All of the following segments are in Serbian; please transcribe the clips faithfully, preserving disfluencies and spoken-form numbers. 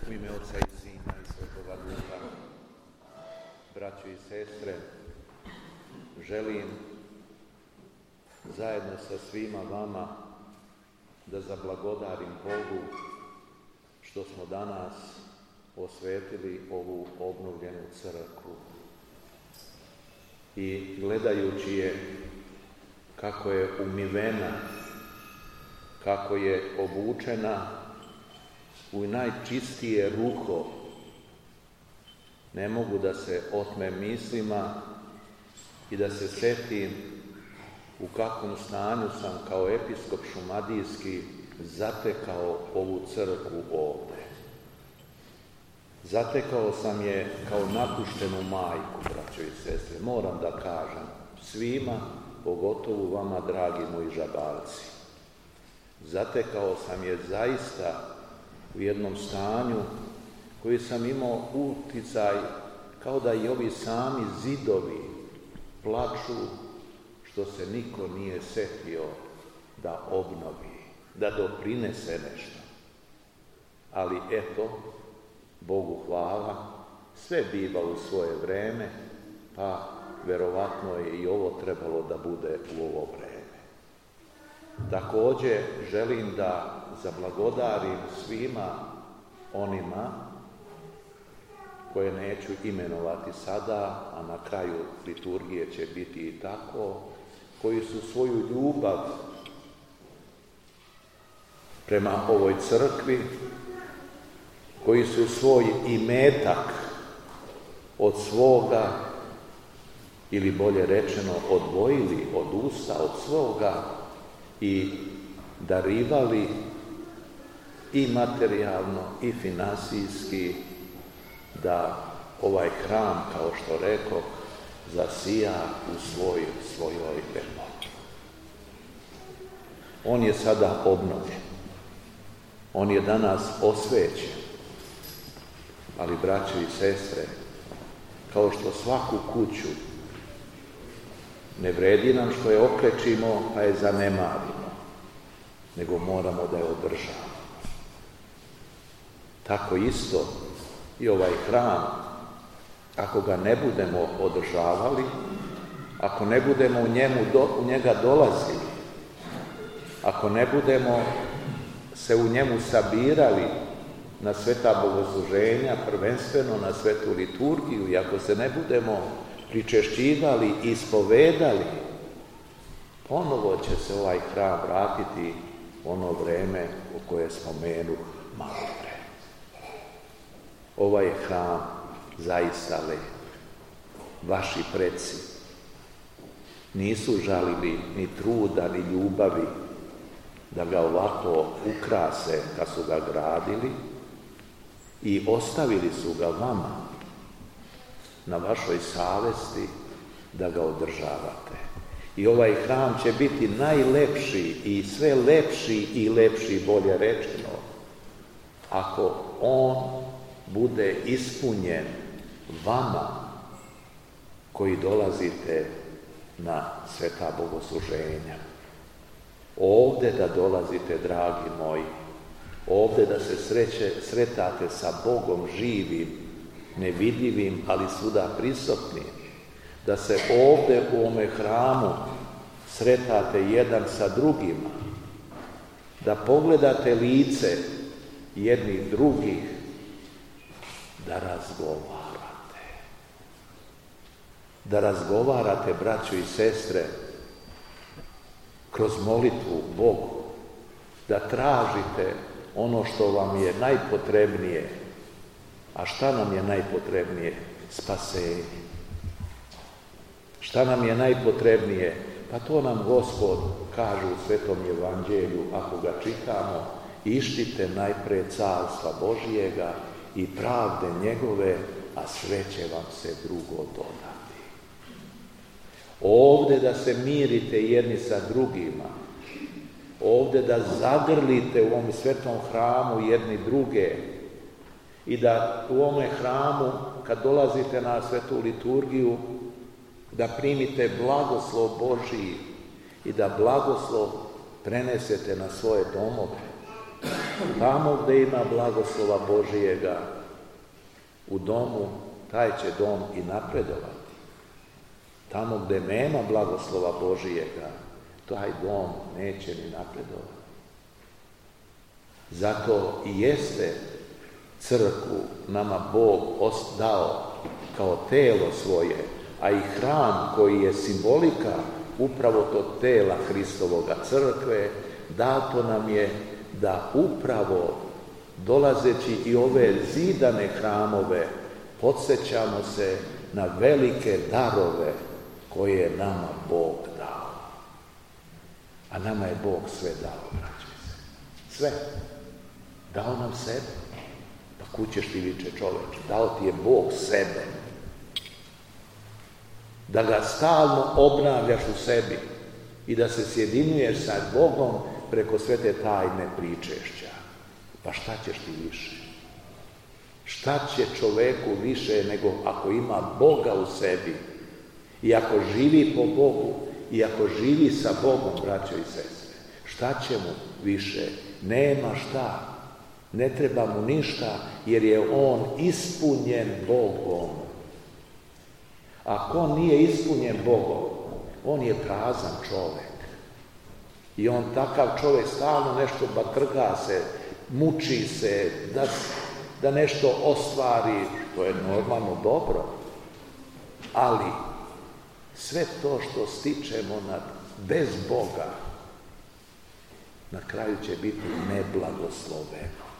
U ime Oca i Sina i Svetoga Duha, braćo i sestre, želim zajedno sa svima vama da zablagodarim Bogu što smo danas osvetili ovu obnovljenu crkvu. I gledajući je kako je umivena, kako je obučena u najčistije ruho, ne mogu da se otme mislima i da se setim u kakvom stanju sam kao episkop šumadijski zatekao ovu crkvu ovdje. Zatekao sam je kao napuštenu majku, braćo i sestre, moram da kažem svima, pogotovo vama, dragi moji žabalci. Zatekao sam je zaista u jednom stanju koji sam imao uticaj kao da i ovi sami zidovi plaču što se niko nije setio da obnovi, da doprinese nešto. Ali eto, Bogu hvala, sve biva u svoje vreme, pa verovatno je i ovo trebalo da bude u ovo vreme. Također želim da zablagodarim svima onima koje neću imenovati sada, a na kraju liturgije će biti i tako, koji su svoju ljubav prema ovoj crkvi, koji su svoj imetak od svoga, ili bolje rečeno odvojili od usta, od svoga i darivali i materijalno i finansijski da ovaj hram, kao što rekoh, zasija u svoj, svojoj lepoti. On je sada obnovljen. On je danas osvećen. Ali, braćo i sestre, kao što svaku kuću ne vredi nam što je okrečimo pa je zanemarimo, nego moramo da je održavamo. Tako isto i ovaj hram, ako ga ne budemo održavali, ako ne budemo u, njemu do, u njega dolazili, ako ne budemo se u njemu sabirali na sveta bogosluženja, prvenstveno na svetu liturgiju, i ako se ne budemo pričešćivali i ispovedali, ponovo će se ovaj hram vratiti u ono vreme u koje spomenu malo pre. Ovaj hram zaista lep. Vaši preci nisu žalili ni truda, ni ljubavi da ga ovako ukrase kad su ga gradili i ostavili su ga vama na vašoj savesti da ga održavate. I ovaj hram će biti najlepši i sve lepši i lepši, bolje rečeno, ako on bude ispunjen vama koji dolazite na sveta bogosluženja. Ovdje da dolazite, dragi moji, ovdje da se sreće, sretate sa Bogom živim, nevidljivim, ali svuda prisutnim, da se ovdje u ovome hramu sretate jedan sa drugima, da pogledate lice jednih drugih, da razgovarate. Da razgovarate, braćo i sestre, kroz molitvu Bogu, da tražite ono što vam je najpotrebnije. A šta nam je najpotrebnije? Spasenje. Šta nam je najpotrebnije? Pa to nam Gospod kaže u Svetom Evanđelju, ako ga čitamo: ištite najpre carstva Božijega i pravde njegove, a sve će vam se drugo dodati. Ovdje da se mirite jedni sa drugima, ovdje da zagrlite u ovom svetom hramu jedni druge i da u ovome hramu, kad dolazite na svetu liturgiju, da primite blagoslov Božiji i da blagoslov prenesete na svoje domove. Tamo gdje ima blagoslova Božijega u domu, taj će dom i napredovati. Tamo gdje nema blagoslova Božijega, taj dom neće ni napredovati. Zato i jeste crkvu nama Bog dao kao telo svoje, a i hram koji je simbolika upravo tog tela Hristovoga, crkve, dato nam je da upravo dolazeći i ove zidane hramove podsjećamo se na velike darove koje je nama Bog dao. A nama je Bog sve dao, braćo se. Sve. Dao nam sebe. Pa kud ćeš ti, viče čoveče? Dao ti je Bog sebe. Da ga stalno obnavljaš u sebi i da se sjedinjuješ sa Bogom preko sve te tajne pričešća. Pa šta ćeš ti više? Šta će čoveku više nego ako ima Boga u sebi i ako živi po Bogu i ako živi sa Bogom, braćo i sestre? Šta će mu više? Nema šta. Ne treba mu ništa jer je on ispunjen Bogom. Ako on nije ispunjen Bogom, on je prazan čovjek. I on takav čovjek stalno nešto batrga se, muči se, da, da nešto ostvari, to je normalno dobro. Ali sve to što stičemo nad, bez Boga, na kraju će biti neblagosloveno.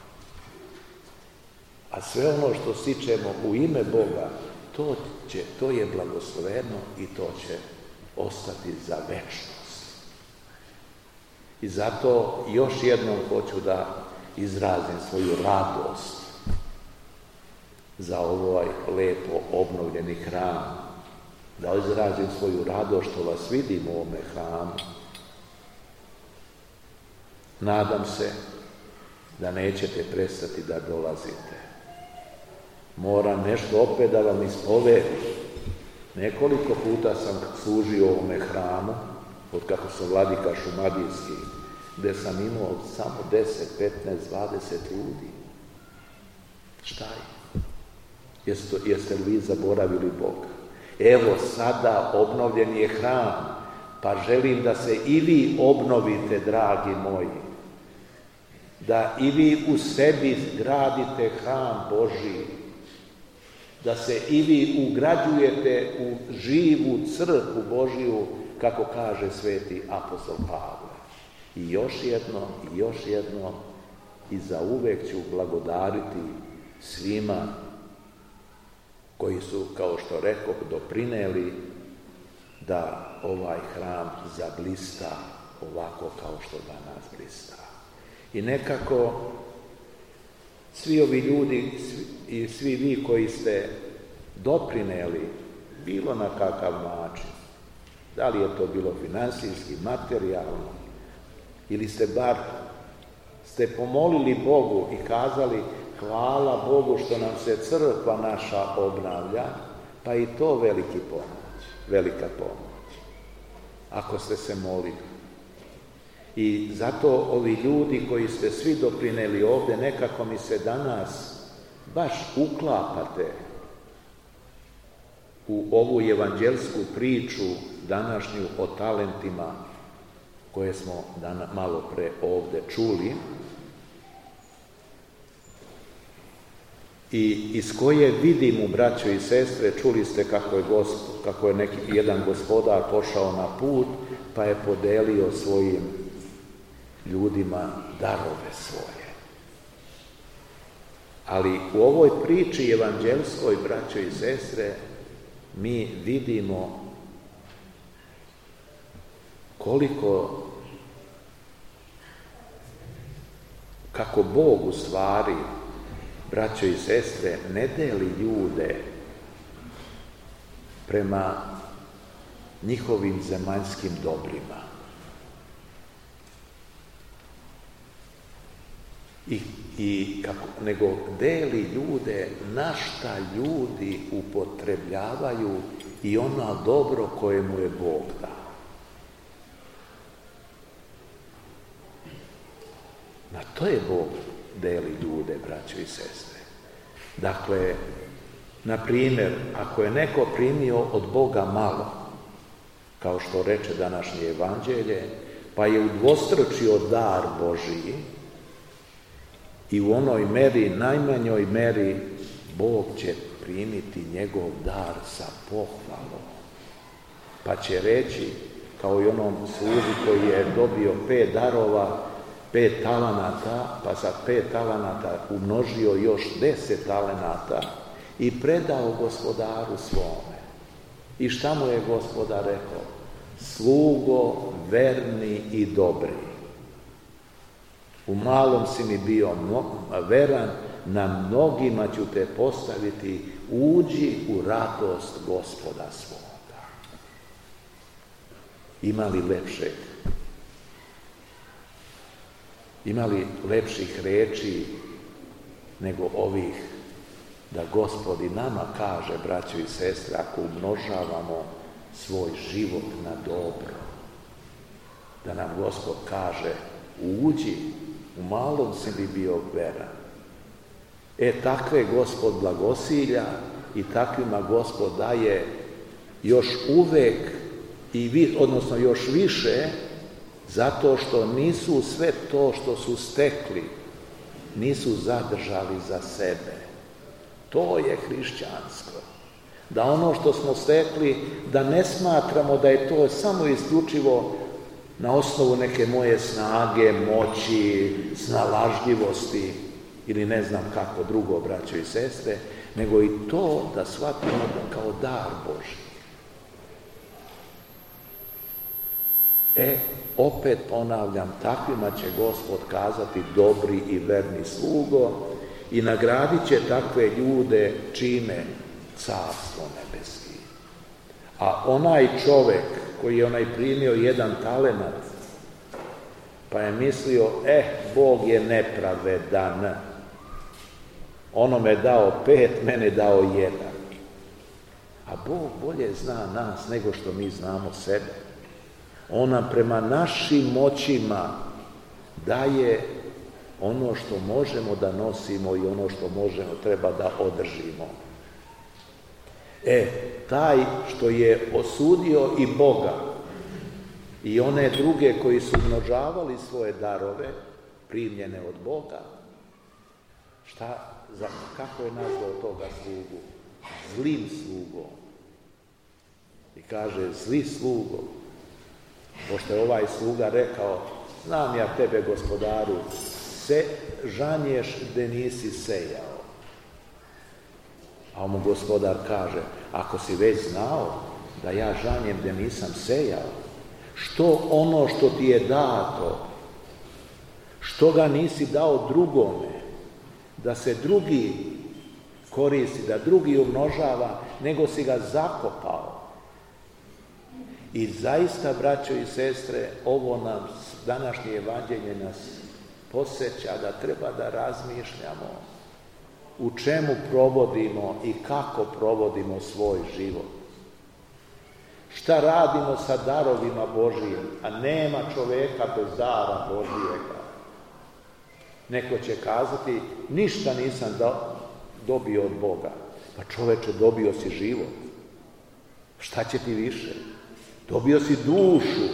A sve ono što stičemo u ime Boga, to, će, to je blagosloveno i to će ostati za večnost. I zato još jednom hoću da izrazim svoju radost za ovaj lepo obnovljeni hram, da izrazim svoju radost što vas vidim u ovome hramu. Nadam se da nećete prestati da dolazite. Moram nešto opet da vam ispovedim. Nekoliko puta sam služio u ovome hramu, od kako sam vladika šumadijski, gdje sam imao samo deset, petnaest, dvadeset ljudi. Šta je? Jeste, jeste li vi zaboravili Boga? Evo sada obnovljen je hram, pa želim da se i vi obnovite, dragi moji. Da i vi u sebi gradite hram Božji. Da se i vi ugrađujete u živu crkvu Božju, kako kaže sveti apostol Pavle. I još jedno, i još jedno, i zauvek ću blagodariti svima koji su, kao što rekoh, doprineli da ovaj hram zablista ovako kao što danas blista. I nekako svi ovi ljudi i svi vi koji ste doprineli bilo na kakav način, da li je to bilo finansijski, materijalno, ili ste bar ste pomolili Bogu i kazali hvala Bogu što nam se crkva naša obnavlja, pa i to veliki pomoć, velika pomoć, ako ste se molili. I zato ovi ljudi koji ste svi doprineli ovdje, nekako mi se danas baš uklapate u ovu evanđelsku priču današnju o talentima koje smo malo pre ovdje čuli i iz koje vidimo, braćo i sestre, čuli ste kako je, gosp, kako je neki, jedan gospodar pošao na put pa je podelio svojim ljudima darove svoje. Ali u ovoj priči evanđelskoj, braćo i sestre, mi vidimo koliko, kako Bog u stvari, braćo i sestre, ne deli ljude prema njihovim zemaljskim dobrima. I, i kako, nego deli ljude na šta ljudi upotrebljavaju i ono dobro koje mu je Bog dao. Na to je Bog deli ljude, braćo i sestre. Dakle, na primjer, ako je neko primio od Boga malo, kao što reče današnje evanđelje, pa je udvostručio dar Božiji i u onoj meri, najmanjoj meri, Bog će primiti njegov dar sa pohvalom. Pa će reći, kao i onom sluzi koji je dobio pet darova, pet talenata, pa sa pet talenata umnožio još deset talenata i predao gospodaru svome. I šta mu je gospodar rekao? Slugo, verni i dobri. U malom si mi bio veran, na mnogima ću te postaviti, uđi u radost gospoda svoga. Ima li lepšeg? Ima li lepših reči nego ovih da Gospod i nama kaže, braćo i sestre, ako umnožavamo svoj život na dobro, da nam Gospod kaže, uđi, u malom si bi bio veran. E, takve Gospod blagosilja i takvima Gospod daje još uvek, i vi, odnosno još više, zato što nisu sve to što su stekli, nisu zadržali za sebe. To je hrišćansko. Da ono što smo stekli, da ne smatramo da je to samo isključivo na osnovu neke moje snage, moći, snalažljivosti ili ne znam kako drugo, braćo i sestre, nego i to da shvatimo kao dar Božji. E, opet ponavljam, takvima će Gospod kazati dobri i verni slugo i nagradit će takve ljude čime? Carstvo nebeski. A onaj čovek koji je onaj primio jedan talenat, pa je mislio, eh, Bog je nepravedan. Onome dao pet, mene dao jedan. A Bog bolje zna nas nego što mi znamo sebe. On nam prema našim moćima daje ono što možemo da nosimo i ono što možemo treba da održimo. E, taj što je osudio i Boga i one druge koji su umnožavali svoje darove primljene od Boga, šta, za, kako je nazvao toga slugu? Zlim slugom. I kaže, zli slugo, pošto je ovaj sluga rekao, znam ja tebe, gospodaru, se žanješ gde nisi sejao. A mu gospodar kaže, ako si već znao da ja žanjem gde nisam sejao, što ono što ti je dato, što ga nisi dao drugome, da se drugi koristi, da drugi umnožava, nego si ga zakopao. I zaista, braćo i sestre, ovo nam, današnje evanđelje nas podsjeća da treba da razmišljamo u čemu provodimo i kako provodimo svoj život. Šta radimo sa darovima Božijim, a nema čoveka bez dara Božijega. Neko će kazati, ništa nisam dobio od Boga. Pa čoveče, dobio si život. Šta će ti više? Dobio si dušu.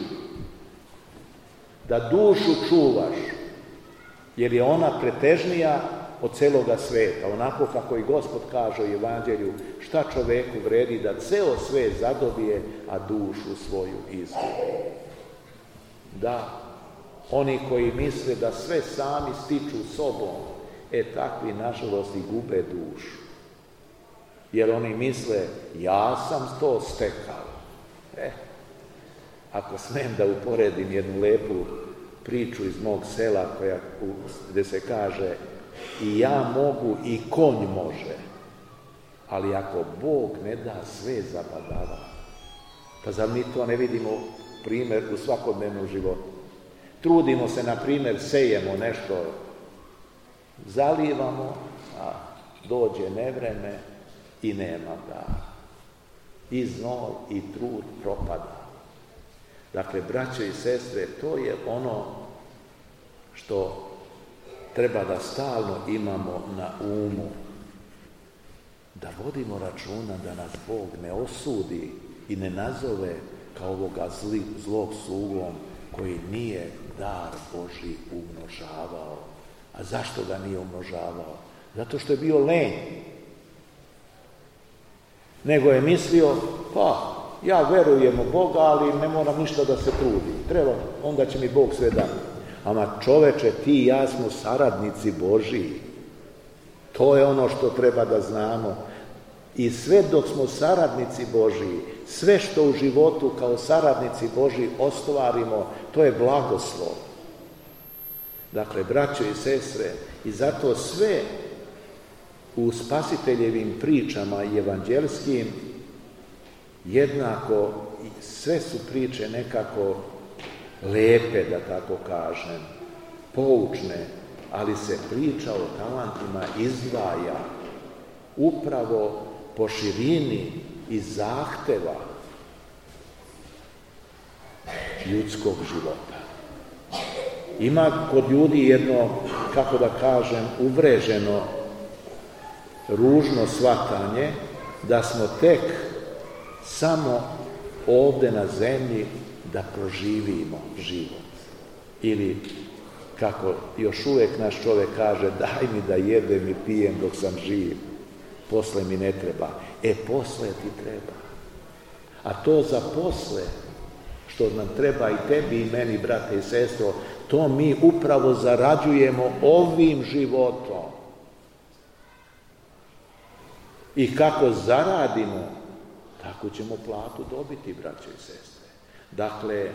Da dušu čuvaš, jer je ona pretežnija od celoga sveta. Onako kako i Gospod kaže u Evanđelju, šta čoveku vredi da ceo svet zadobije, a dušu svoju izgubi. Da, oni koji misle da sve sami stiču sobom, e takvi nažalost i gube dušu. Jer oni misle, ja sam to stekao. E, ako smem da uporedim jednu lepu priču iz mog sela koja, gde se kaže, i ja mogu i konj može, ali ako Bog ne da, sve zabadava. Pa zar mi to ne vidimo primjer u svakodnevnom životu? Trudimo se, na primjer, sejemo nešto, zalivamo, a dođe nevreme i nema da. I znoj i trud propada. Dakle, braćo i sestre, to je ono što treba da stalno imamo na umu, da vodimo računa da nas Bog ne osudi i ne nazove kao ovoga zli, zlog slugom koji nije dar Božji umnožavao. A zašto ga nije umnožavao? Zato što je bio lenj. Nego je mislio, pa ja verujem u Boga, ali ne moram ništa da se trudim. Treba, onda će mi Bog sve dati. Ama čoveče, ti i ja smo saradnici Božji. To je ono što treba da znamo. I sve dok smo saradnici Božji, sve što u životu kao saradnici Božji ostvarimo, to je blagoslov. Dakle, braćo i sestre, i zato sve u spasiteljevim pričama i evanđelskim jednako, sve su priče nekako lepe, da tako kažem, poučne, ali se priča o talentima izdvaja upravo po širini i zahteva ljudskog života. Ima kod ljudi jedno, kako da kažem, uvreženo, ružno shvatanje da smo tek samo ovde na zemlji da proživimo život. Ili, kako još uvijek naš čovjek kaže, daj mi da jedem i pijem dok sam živ, posle mi ne treba. E, posle ti treba. A to za posle, što nam treba i tebi i meni, brate i sestro, to mi upravo zarađujemo ovim životom. I kako zaradimo, tako ćemo platu dobiti, braćo i sestre. Dakle,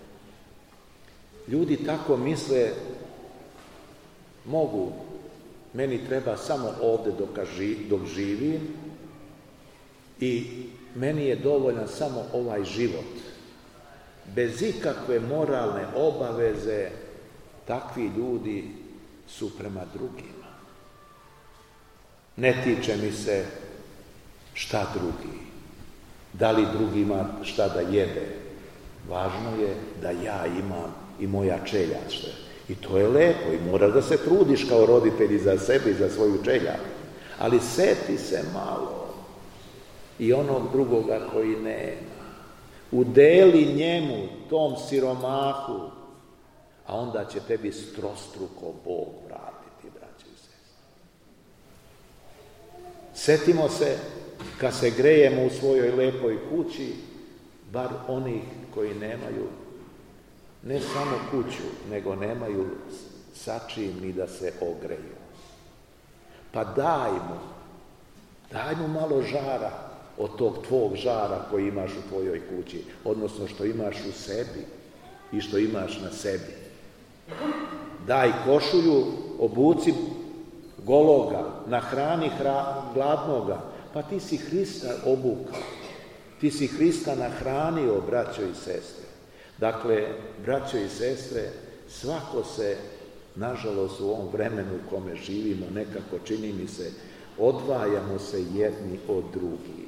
ljudi tako misle, mogu, meni treba samo ovde dok živim i meni je dovoljan samo ovaj život. Bez ikakve moralne obaveze takvi ljudi su prema drugima. Ne tiče mi se šta drugi, da li drugima šta da jede. Važno je da ja imam i moja čeljač. I to je lepo i moraš da se trudiš kao roditelji za sebe i za svoju čeljač. Ali seti se malo i onog drugoga koji nema. Udeli njemu, tom siromahu, a onda će tebi strostruko Bog vratiti, braće i sestre. Setimo se kad se grejemo u svojoj lepoj kući, bar onih koji nemaju ne samo kuću, nego nemaju sa čim ni da se ogreju. Pa dajmo, dajmo malo žara od tog tvog žara koji imaš u tvojoj kući, odnosno što imaš u sebi i što imaš na sebi. Daj košulju, obuci gologa, nahrani hra, gladnoga, pa ti si Hrista obukao, ti si Hrista nahranio, braćo i sestre. Dakle, braćo i sestre, svako se, nažalost, u ovom vremenu u kome živimo, nekako čini mi se, odvajamo se jedni od drugih.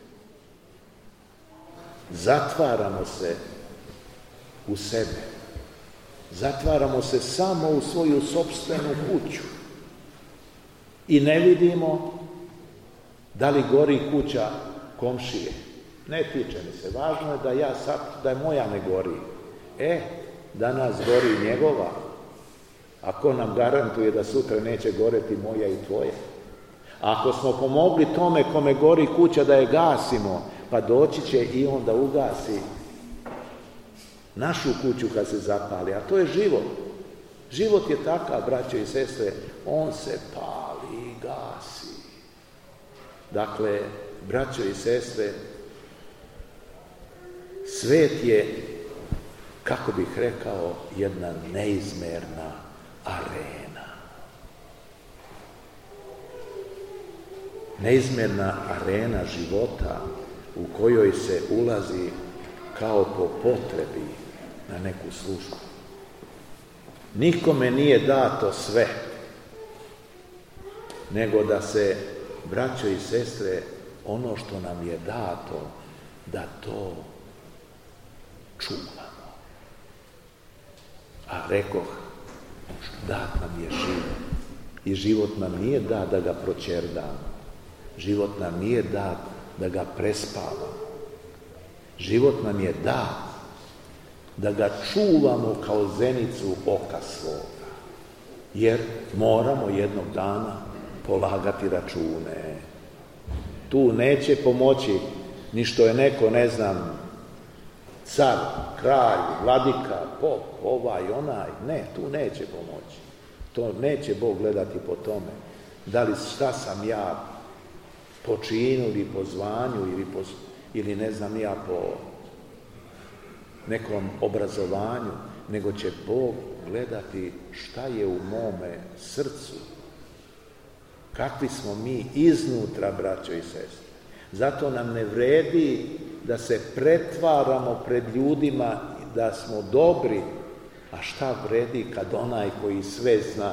Zatvaramo se u sebe. Zatvaramo se samo u svoju sopstvenu kuću. I ne vidimo da li gori kuća komšije. Ne tiče mi se. Važno je da ja sad, da je moja ne gori. E, danas gori njegova. A ko nam garantuje da sutra neće goreti moja i tvoja? Ako smo pomogli tome kome gori kuća da je gasimo, pa doći će i on da ugasi našu kuću kad se zapali. A to je život. Život je takav, braćo i sestre, on se pali i gasi. Dakle, braćo i sestre, svet je, kako bih rekao, jedna neizmerna arena. Neizmerna arena života u kojoj se ulazi kao po potrebi na neku službu. Nikome nije dato sve, nego da se, braćo i sestre, ono što nam je dato, da to čuvamo. A rekoh, Dat nam je život. I život nam nije dat da ga proćerdamo. Život nam nije dat da ga prespavamo. Život nam je dat da ga čuvamo kao zenicu oka svoga. Jer moramo jednog dana polagati račune. Tu neće pomoći ni što je neko, ne znam, car, kralj, vladika, pop, ovaj, onaj. Ne, tu neće pomoći. To neće Bog gledati po tome. Da li šta sam ja po činu ili po zvanju ili, po, ili ne znam ja po nekom obrazovanju, nego će Bog gledati šta je u mome srcu. Kakvi smo mi iznutra, braćo i sestre. Zato nam ne vredi da se pretvaramo pred ljudima da smo dobri, a šta vredi kad onaj koji sve zna,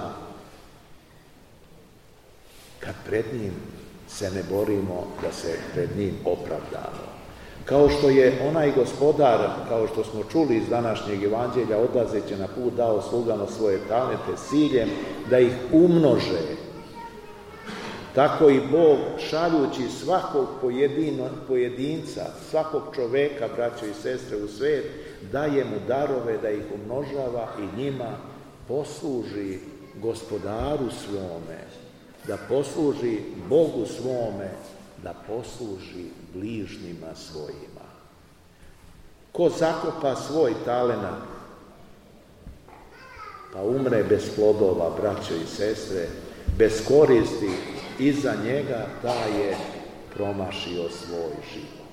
kad pred njim se ne borimo da se pred njim opravdamo. Kao što je onaj gospodar, kao što smo čuli iz današnjeg evanđelja, odlazeći na put dao slugama svoje talente s ciljem da ih umnože. Tako i Bog, šaljući svakog pojedino, pojedinca, svakog čoveka, braćo i sestre, u svijet, daje mu darove da ih umnožava i njima posluži gospodaru svome, da posluži Bogu svome, da posluži bližnjima svojima. Ko zakopa svoj talenat, pa umre bez plodova, braćo i sestre, bez koristi, iza njega taj je promašio svoj život.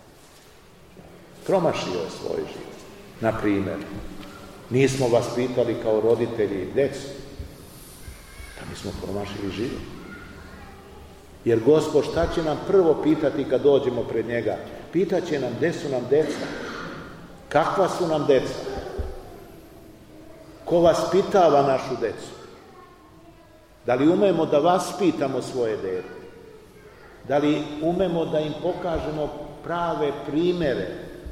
Promašio svoj život. Na primjer, nismo vas pitali kao roditelji djecu, pa mi smo promašili život. Jer Gospod šta će nam prvo pitati kad dođemo pred njega? Pitat će nam gdje su nam deca. Kakva su nam deca? Ko vaspitava našu decu? Da li umemo da vaspitamo svoje dete? Da li umemo da im pokažemo prave primjere?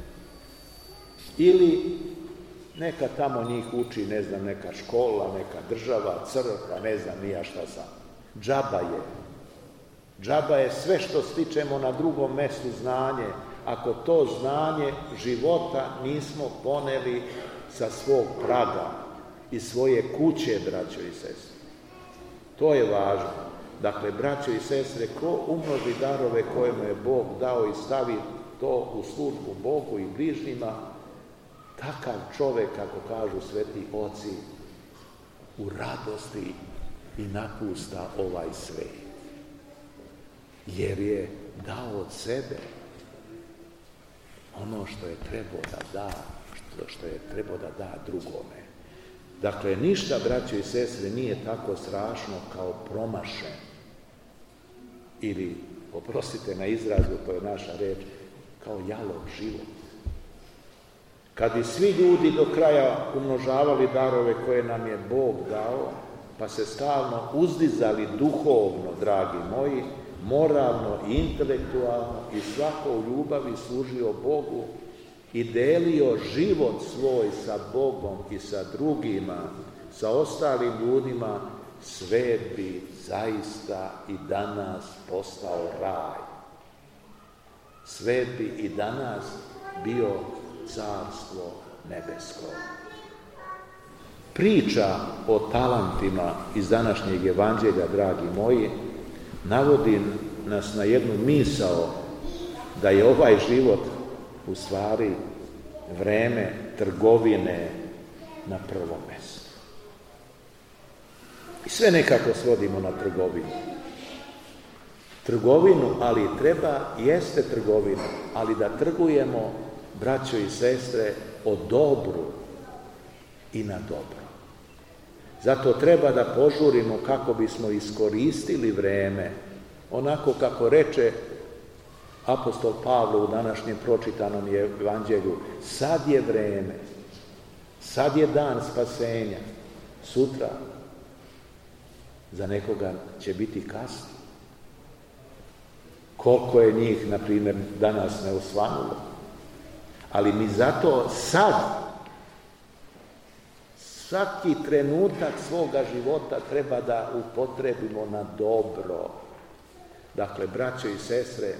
Ili neka tamo njih uči, ne znam, neka škola, neka država, crkva, ne znam ni ja šta sam. Džaba je. Džaba je sve što stičemo na drugom mjestu znanje, ako to znanje života nismo poneli sa svog praga i svoje kuće, braćo i sestre. To je važno. Dakle, braćo i sestre, ko umnoži darove koje mu je Bog dao i stavi to u službu Bogu i bližnjima, takav čovjek, kako kažu sveti oci, u radosti i napusta ovaj svijet. Jer je dao od sebe ono što je trebao da da, što, što je trebao da da drugome. Dakle, ništa, braćo i sestre, nije tako strašno kao promašen. Ili, oprostite na izrazu, to je naša reč, kao jalov život. Kad bi svi ljudi do kraja umnožavali darove koje nam je Bog dao, pa se stalno uzdizali duhovno, dragi moji, moralno i intelektualno i svako u ljubavi služio Bogu i delio život svoj sa Bogom i sa drugima, sa ostalim ljudima, svet bi zaista i danas postao raj. Svet bi i danas bio carstvo nebesko. Priča o talentima iz današnjeg evanđelja, dragi moji, navodi nas na jednu misao da je ovaj život u stvari vreme trgovine na prvom mjestu. I sve nekako svodimo na trgovinu. Trgovinu, ali treba, jeste trgovina, ali da trgujemo, braćo i sestre, o dobru i na dobro. Zato treba da požurimo kako bismo iskoristili vreme, onako kako reče apostol Pavle u današnjem pročitanom evanđelju, sad je vreme, sad je dan spasenja, sutra za nekoga će biti kasno. Koliko je njih, na primjer, danas ne osvanulo. Ali mi zato sad Svaki trenutak svoga života treba da upotrebimo na dobro. Dakle, braćo i sestre,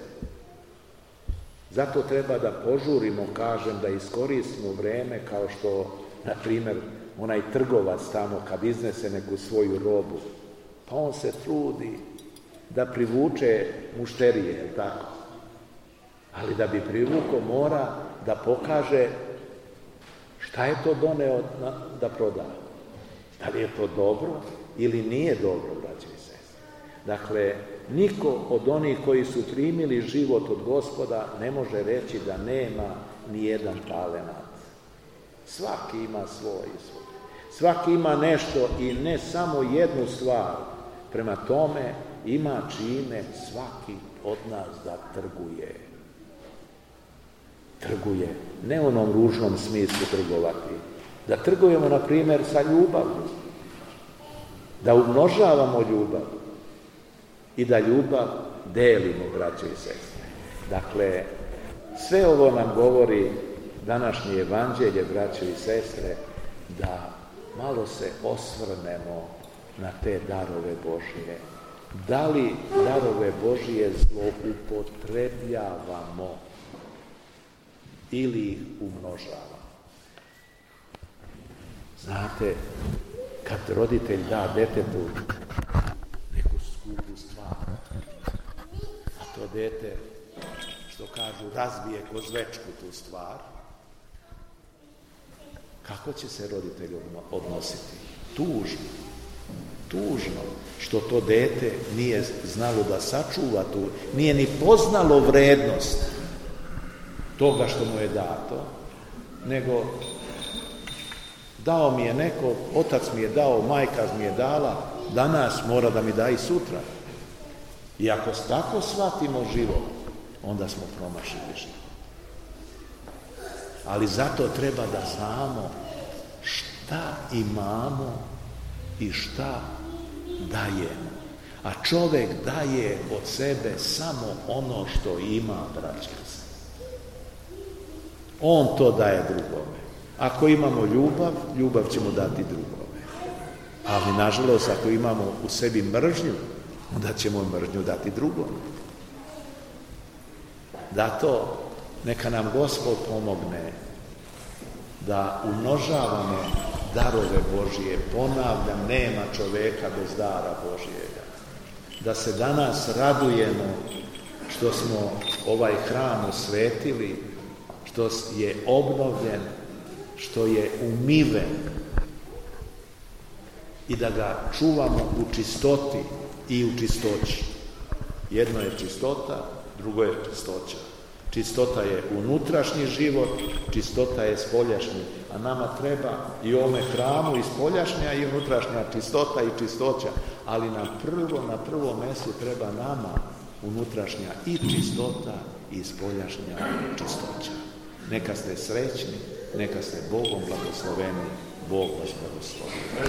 zato treba da požurimo, kažem, da iskoristimo vreme kao što, na primjer, onaj trgovac tamo kad iznese neku svoju robu, pa on se trudi da privuče mušterije, tako? Ali da bi privukao mora da pokaže šta je to doneo da proda. Da li je to dobro ili nije dobro, braćo i sestre. Dakle, niko od onih koji su primili život od Gospoda ne može reći da nema ni jedan talenat. Svaki ima svoj svoj. Svaki ima nešto i ne samo jednu stvar. Prema tome ima čime svaki od nas da trguje. Trguje, ne u onom ružnom smislu trgovati. Da trgujemo, na primjer, sa ljubavlju. Da umnožavamo ljubav. I da ljubav delimo, braćo i sestre. Dakle, sve ovo nam govori današnje evanđelje, braćo i sestre, da malo se osvrnemo na te darove Božije. Da li darove Božije zloupotrebljavamo ili ih umnožavamo? Znate, kad roditelj da detetu neku skupu stvar, a to dete, što kažu, razbije ko zvečku tu stvar, kako će se roditelj odnositi? Tužno. Tužno što to dete nije znalo da sačuva tu, nije ni poznalo vrednost toga što mu je dato, nego dao mi je neko, otac mi je dao, majka mi je dala, danas mora da mi da i sutra. I ako tako shvatimo život, onda smo promašili život. Ali zato treba da znamo šta imamo i šta dajemo. A čovjek daje od sebe samo ono što ima, braćo. On to daje drugome. Ako imamo ljubav, ljubav ćemo dati drugome. Ali, nažalost, ako imamo u sebi mržnju, onda ćemo mržnju dati drugome. Zato neka nam Gospod pomogne da umnožavamo darove Božije. Ponavljam, nema čoveka bez dara Božijega. Da se danas radujemo što smo ovaj hram osvetili, što je obnovljen, što je umiven i da ga čuvamo u čistoti i u čistoći. Jedno je čistota, drugo je čistoća. Čistota je unutrašnji život, čistota je spoljašnji, a nama treba i u ovome hramu i spoljašnja i unutrašnja čistota i čistoća, ali na prvo, na prvom mjestu treba nama unutrašnja i čistota i spoljašnja čistoća. Neka ste srećni, neka ste Bogom blagosloveni, Bog vas blagoslovi.